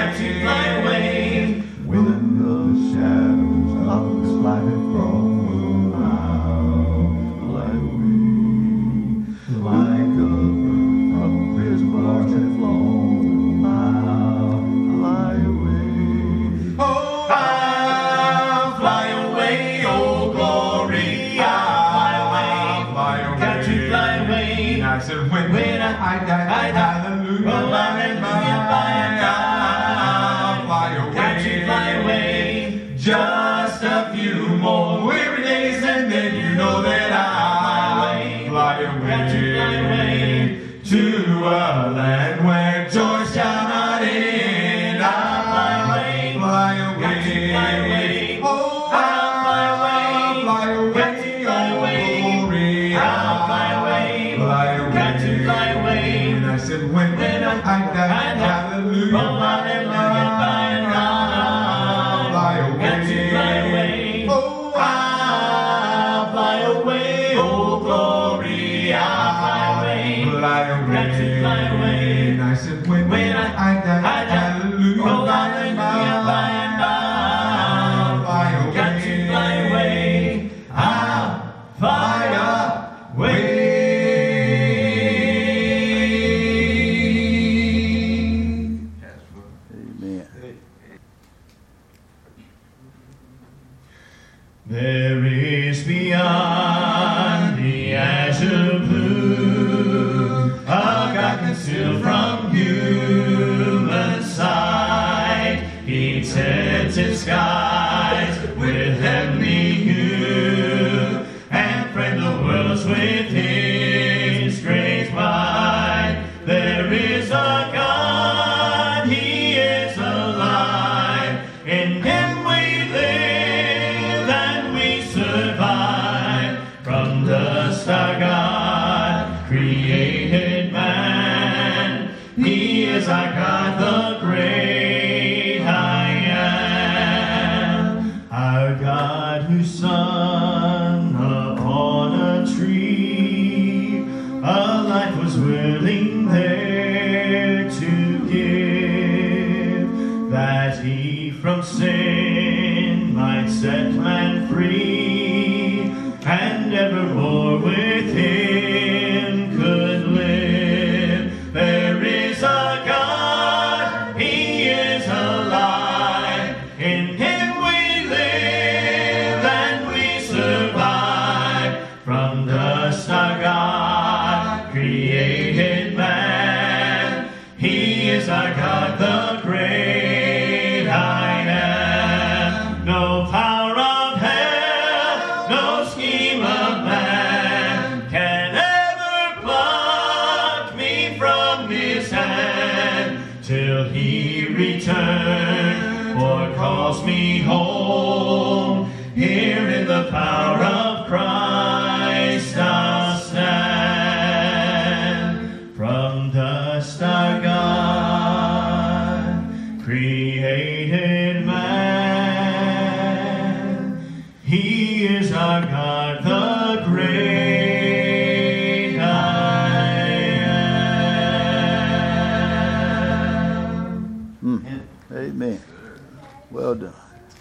got to fly away. Within the shadows of this light from fly away. Like a bird from prison bars have flown, I'll fly away. Oh, I'll fly away, oh glory, I'll fly away. Got to fly away. I said when I die, hallelujah, oh, hallelujah, by and I'll fly away. got to fly away. Just a few more weary days and then you know that I'll fly Got to fly away. away to a land where joy shall not end. I'll fly away. Got to fly away. Oh, I'll fly away. fly away. Got to fly away. Glory, I'll fly away. fly away. Got to fly away. And I said when I die, hallelujah, oh, hallelujah, by and I'll fly away. got to fly away. Oh, I'll fly away, oh glory, I'll fly away. fly away. Got to fly away. And I said when I die, hallelujah, oh, hallelujah, by and fly away. got to fly away. I'll fly away. Amen. There is beyond the azure blue a God concealed from human sight. He tinted skies with heavenly hue and framed the worlds with His great might. There is a God, He is alive. In Him we live and we survive. From dust our God created man. He is our God, the great I am. Our God who sung upon a tree, a life was willing there to give, that He from sin might set man free, and evermore with Him could live. There is a God, He is alive. In Him we live and we survive. From dust our God created man. He is our God, the great I am. No power of hell, no scheme of man can ever pluck me from His hand till He return or calls me home. Here in the power of Christ I'll stand. From dust our God created man. He is our God, the great I am. Amen. Well done.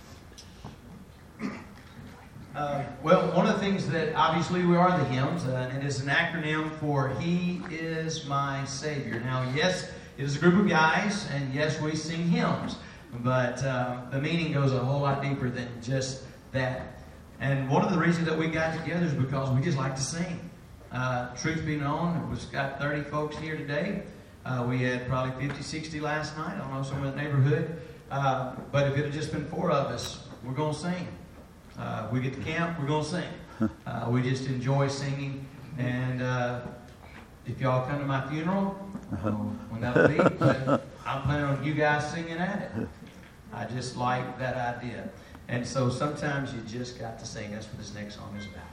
Well, one of the things that obviously we are the hymns, and it is an acronym for He is My Savior. Now, yes, it is a group of guys, and yes, we sing hymns, but the meaning goes a whole lot deeper than just that. And one of the reasons that we got together is because we just like to sing. Truth be known, we've got 30 folks here today. We had probably 50, 60 last night. I don't know, somewhere in the neighborhood. But if it had just been 4 of us, we're going to sing. We get to camp, we're going to sing. We just enjoy singing. And if y'all come to my funeral, when that'll be, but I'm planning on you guys singing at it. I just like that idea. And so sometimes you just got to sing. That's what this next song is about.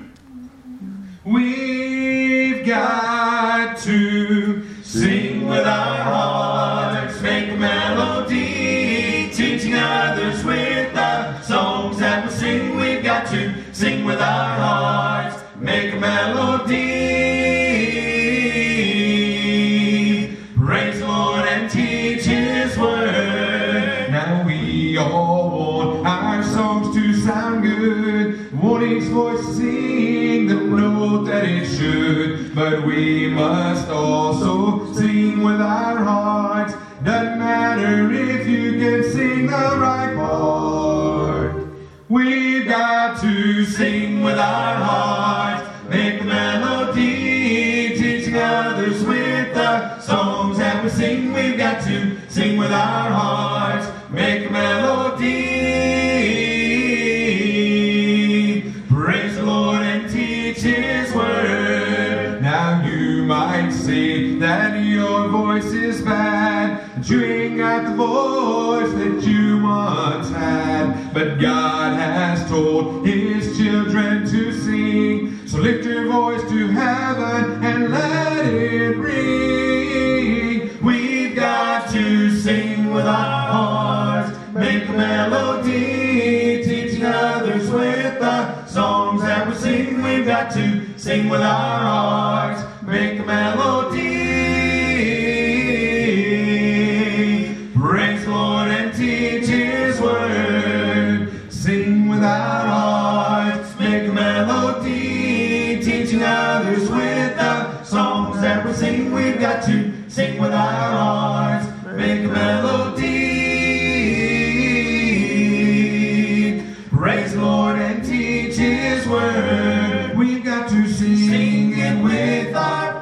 We've got to sing with our hearts, make a melody, teaching others with the songs that we sing. We've got to sing with our hearts, make a melody, praise the Lord and teach His word. voice sing the note that it should, but we must also sing with our hearts. Doesn't matter if you can sing the right part. We've got to sing with our hearts, make the melody, teaching others with the songs that we sing. We've got to sing with our hearts, make a melody. Praise the Lord and teach His word. Now you might say that your voice is bad, that you ain't got the voice that you once had, but God has told His children to sing. So lift your voice to heaven and let it ring. We've got to sing with our hearts, make a melody, teaching others with the songs that we sing. We've got to sing with our hearts, make a melody. Praise the Lord and teach His word. Sing with our hearts, make a melody, teaching others with the songs that we sing. We've got to sing with our hearts, make a melody. Praise the Lord and teach His word. We've got to sing it with our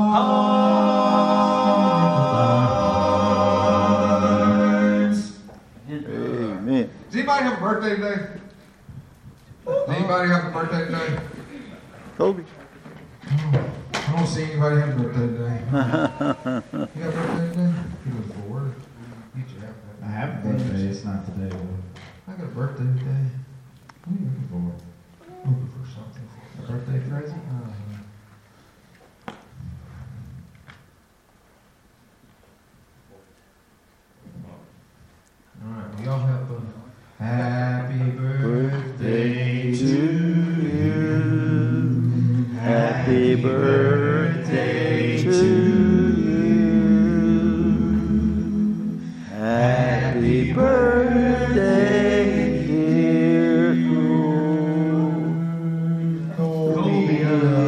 hearts. Amen. Does anybody have a birthday today? Does anybody have a birthday today? Kobe. I don't see anybody have a birthday today. You have a birthday today? He was bored. You should have I have a birthday, it's not today. I got a birthday today. What are you looking for? Looking for something. A birthday present? All right, we all have a happy birthday to you. Happy birthday to you. Happy birthday, dear Kobe.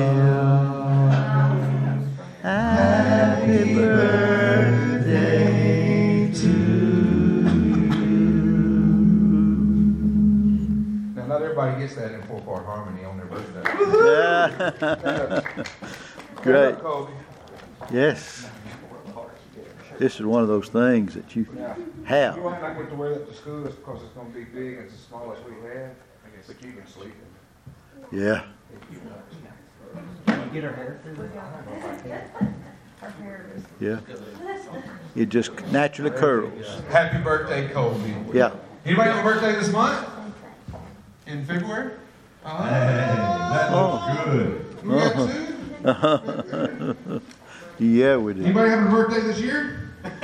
Happy birthday to Now, not everybody gets that in 4-part harmony on their birthday. Great. Kobe. Yes. This is one of those things that you have. You might not get to wear that to school just because it's going to be big. It's the smallest we have. But you can sleep in. Yeah. Get her hair through Yeah. It just naturally curls. Happy birthday, Kobe. Yeah. Anybody have a birthday this month? In February? That looks good. We got two? Yeah, we do. Anybody having a birthday this year?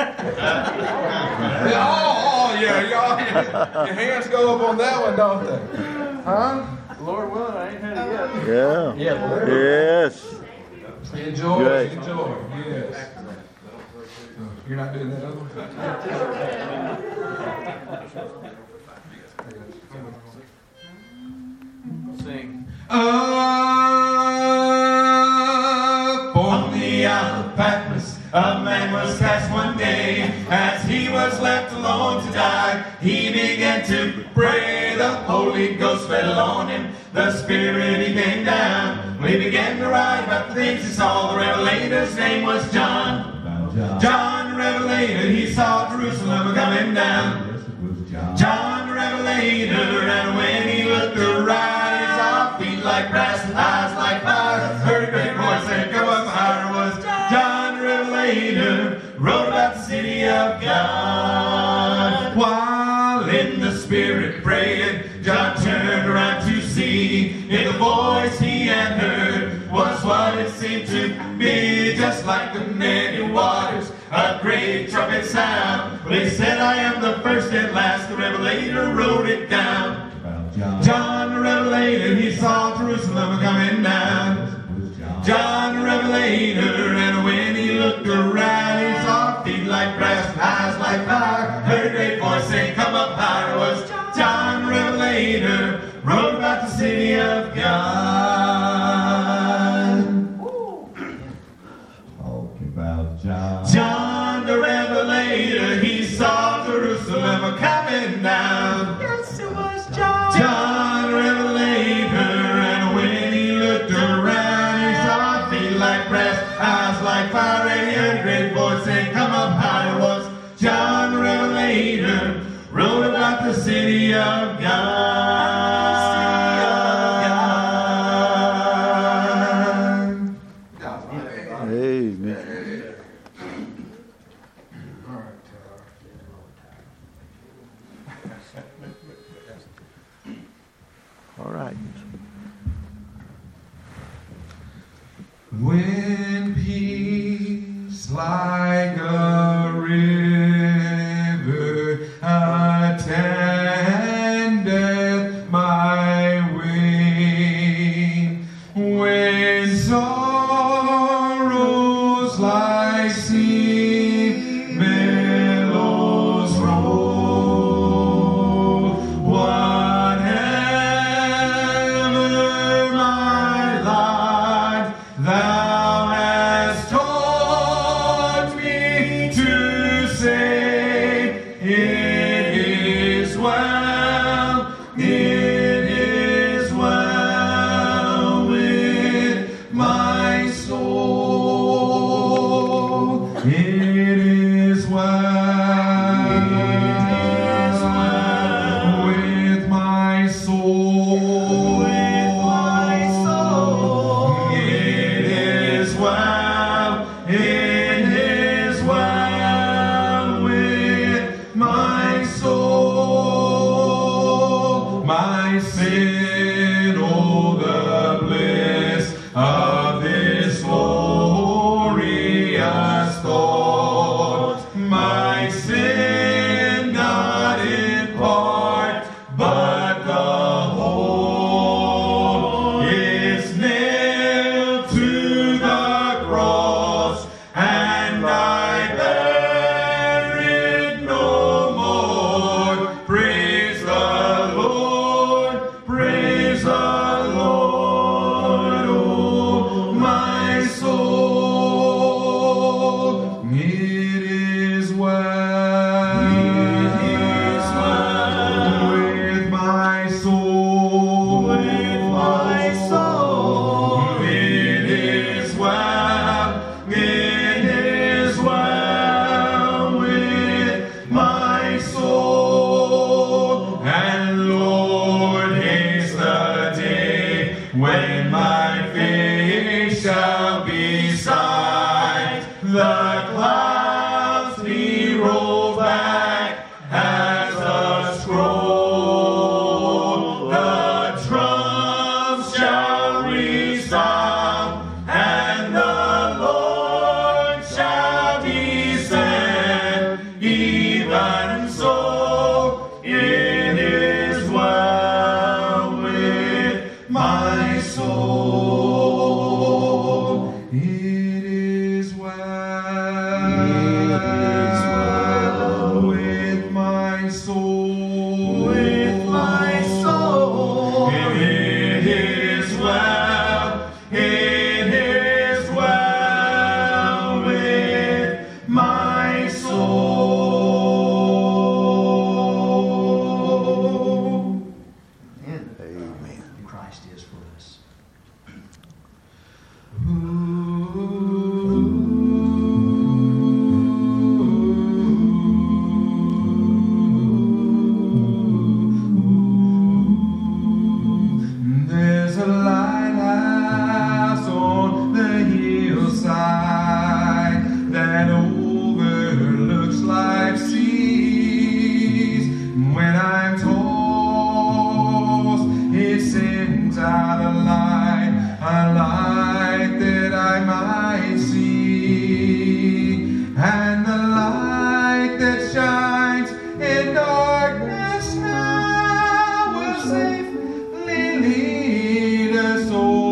Yeah, y'all. Your hands go up on that one, don't they? Huh? Lord willing, I ain't had it yet. Yeah. Yes. Enjoy. Great. Enjoy. Yes. You're not doing that other one? Sing. Up on the Isle of Patmos, a man was cast one day. As he was left alone to die, he began to pray. The Holy Ghost fell on him. The Spirit, he came down. He began to write about the things he saw. The Revelator's name was John. John the Revelator, he saw Jerusalem coming down. John the Revelator, and when he looked around, he saw feet like brass and eyes like fire. Heard a great voice saying, "Come up higher." Was John the Revelator, wrote about the city of God. While in the Spirit praying, John turned around to see if the voice he had heard was what it seemed to be, just like the many waters, a great trumpet sound. Well, he said, "I am the first and last." The Revelator wrote it down. John the Revelator, he saw Jerusalem coming down. John the Revelator, and when he looked around, he saw feet like brass, eyes like fire. Heard a great voice saying, "Come up higher." Was John the Revelator, wrote about the city of God. the city of God. Amen. All right. When peace like a river attendeth my way, when sorrows like sea billows roll, whatever my life thou hast taught me to say, it is well, it is well with my soul. It is well, with my soul. It is well, it is well with my soul. My sin, oh, the bliss of this glorious thought. My sin not in part, but the whole is nailed to the cross, and I bear it no more. Praise the Lord, praise the Lord, oh my soul. It is well, with my soul, with my soul. It is well, it is well with my soul. And Lord, haste the day when my face shall be sight. The clouds be rolled back as a scroll. The drums shall resound, and the Lord shall descend. Even so, it is well with my soul. It is well with my soul. With my soul. It is well. It is well with my soul. Amen. Christ is for us. There's a lighthouse on the hillside that overlooks life's seas. When I'm tossed, it sends out a light that I might see. And the light that shines in darkness now will safely lead us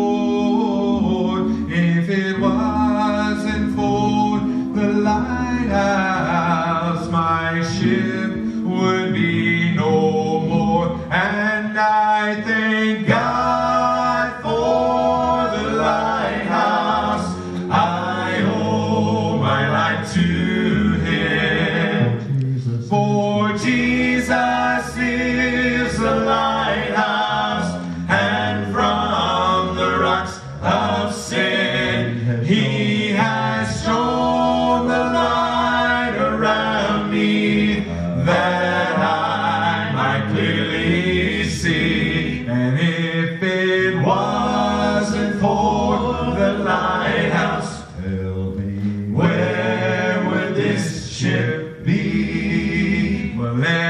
on. If it wasn't for the lighthouse, my ship would be no more. And I thank God for the lighthouse. I owe my life to Him. For Jesus is the lighthouse, and from the rocks of sin He has shown the light around me, that I might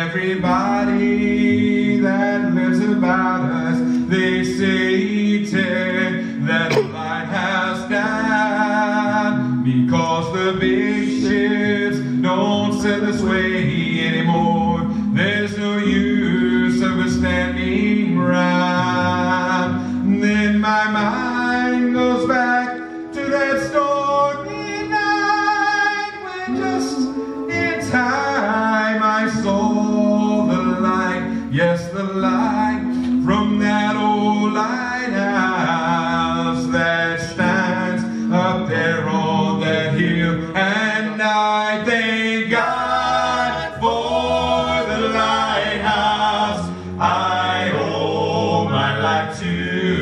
everybody that lives about us, they say that the lighthouse died because the big ships don't sail this way anymore. There's no use of us standing round. Then my mind goes back to that stormy night when just in time I saw the light. Yes, the light from that old lighthouse that stands up there on that hill. And I thank God for the lighthouse. I owe my life to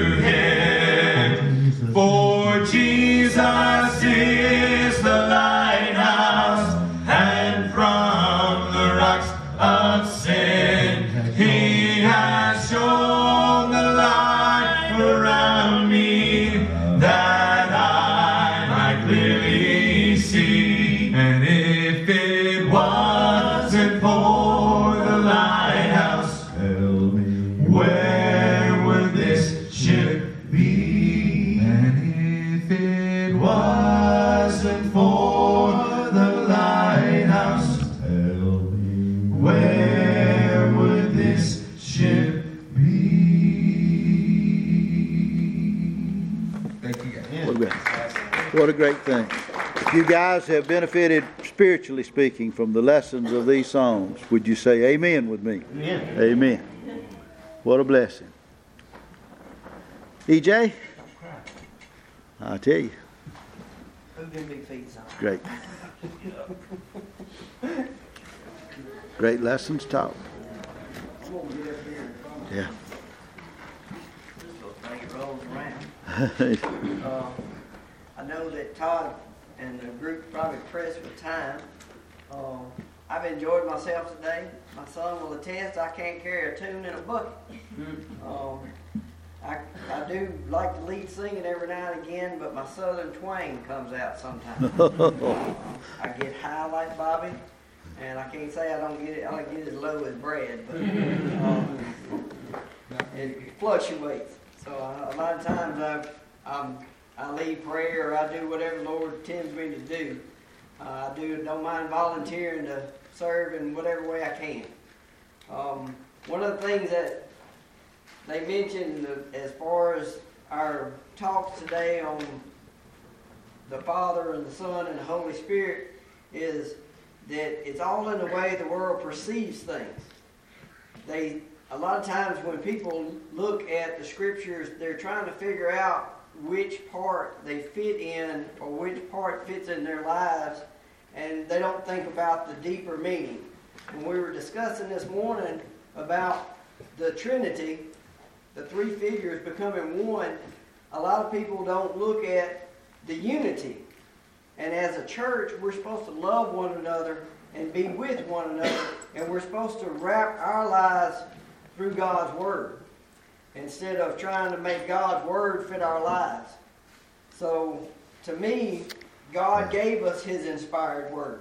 Him. For Jesus is the lighthouse, and from the rocks of sin He has shown the light around me, that I might clearly see. And if it wasn't for the lighthouse, tell me, where would this ship be? And if it wasn't for the lighthouse, tell me, where would this ship be? Thank you guys. What a great thing. You guys have benefited, spiritually speaking, from the lessons of these songs. Would you say amen with me? Amen. Amen. What a blessing. EJ? I tell you. Great. Great lessons taught. Yeah. I know that Todd and the group probably pressed for time. I've enjoyed myself today. My son will attest I can't carry a tune in a bucket. I do like to lead singing every now and again, but my southern twang comes out sometimes. I get high like Bobby, and I can't say I don't get it. I don't get as low as Brad, but it fluctuates. So a lot of times I lead prayer, or I do whatever the Lord tends me to do. I don't mind volunteering to serve in whatever way I can. One of the things that they mentioned as far as our talks today on the Father and the Son and the Holy Spirit is that it's all in the way the world perceives things. A lot of times when people look at the Scriptures, they're trying to figure out which part they fit in or which part fits in their lives, and they don't think about the deeper meaning. When we were discussing this morning about the Trinity, the three figures becoming one, a lot of people don't look at the unity. And as a church, we're supposed to love one another and be with one another, and we're supposed to wrap our lives through God's Word instead of trying to make God's Word fit our lives. So, to me, God gave us His inspired Word.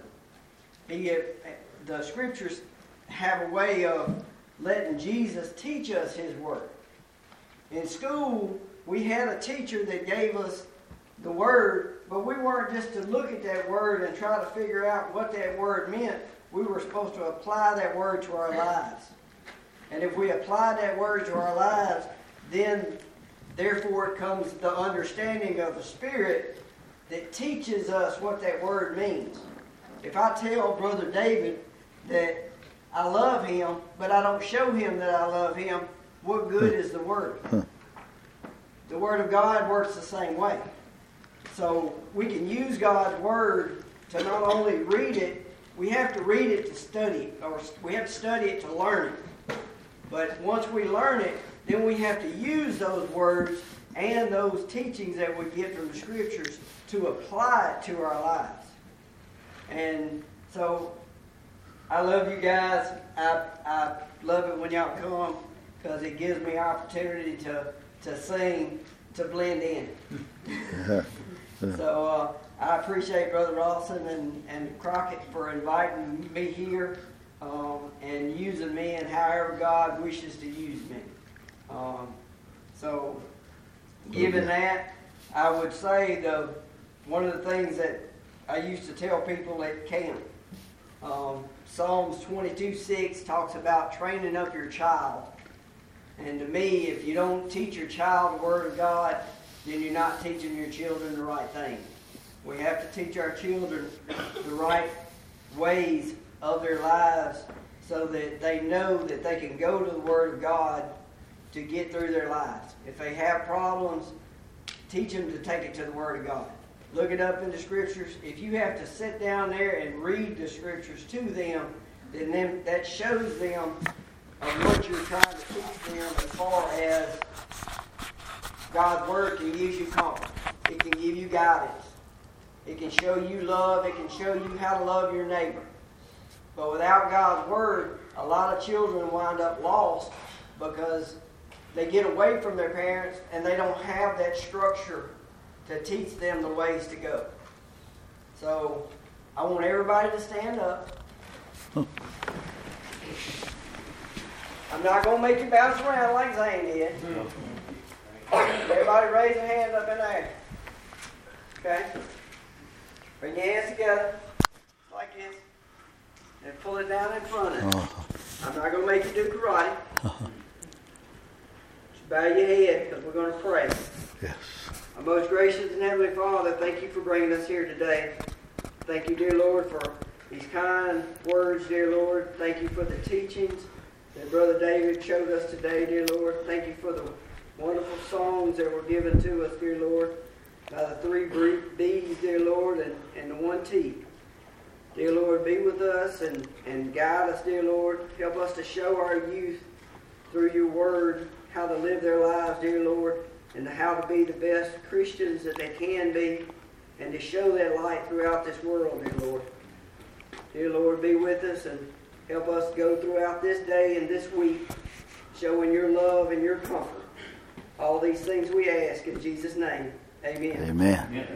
The Scriptures have a way of letting Jesus teach us His Word. In school, we had a teacher that gave us the Word, but we weren't just to look at that Word and try to figure out what that Word meant. We were supposed to apply that Word to our lives. And if we apply that Word to our lives, then therefore it comes the understanding of the Spirit that teaches us what that Word means. If I tell Brother David that I love him, but I don't show him that I love him, what good is the Word? The Word of God works the same way. So we can use God's Word to not only read it, we have to read it to study it, or we have to study it to learn it. But once we learn it, then we have to use those words and those teachings that we get from the Scriptures to apply it to our lives. And so I love you guys. I love it when y'all come because it gives me opportunity to sing, to blend in. So I appreciate Brother Rawson and Crockett for inviting me here and using however God wishes to use me. So, given that, I would say one of the things that I used to tell people at camp, Psalms 22:6 talks about training up your child. And to me, if you don't teach your child the Word of God, then you're not teaching your children the right thing. We have to teach our children the right ways of their lives so that they know that they can go to the Word of God to get through their lives. If they have problems, teach them to take it to the Word of God. Look it up in the Scriptures. If you have to sit down there and read the Scriptures to them, then that shows them what you're trying to teach them as far as God's Word can give you comfort. It can give you guidance. It can show you love. It can show you how to love your neighbor. But without God's Word, a lot of children wind up lost because they get away from their parents and they don't have that structure to teach them the ways to go. So I want everybody to stand up. I'm not going to make you bounce around like Zane did. Everybody raise their hands up in the air. Okay? Bring your hands together like this and pull it down in front of you. I'm not going to make you do karate. Just bow your head because we're going to pray. Yes. Our most gracious and heavenly Father, thank you for bringing us here today. Thank you, dear Lord, for these kind words, dear Lord. Thank you for the teachings that Brother David showed us today, dear Lord. Thank you for the wonderful songs that were given to us, dear Lord, by the 3 B's, dear Lord, and the 1 T. Dear Lord, be with us and guide us, dear Lord. Help us to show our youth through your word how to live their lives, dear Lord, and how to be the best Christians that they can be, and to show that light throughout this world, dear Lord. Dear Lord, be with us and help us go throughout this day and this week, showing your love and your comfort. All these things we ask in Jesus' name. Amen. Amen.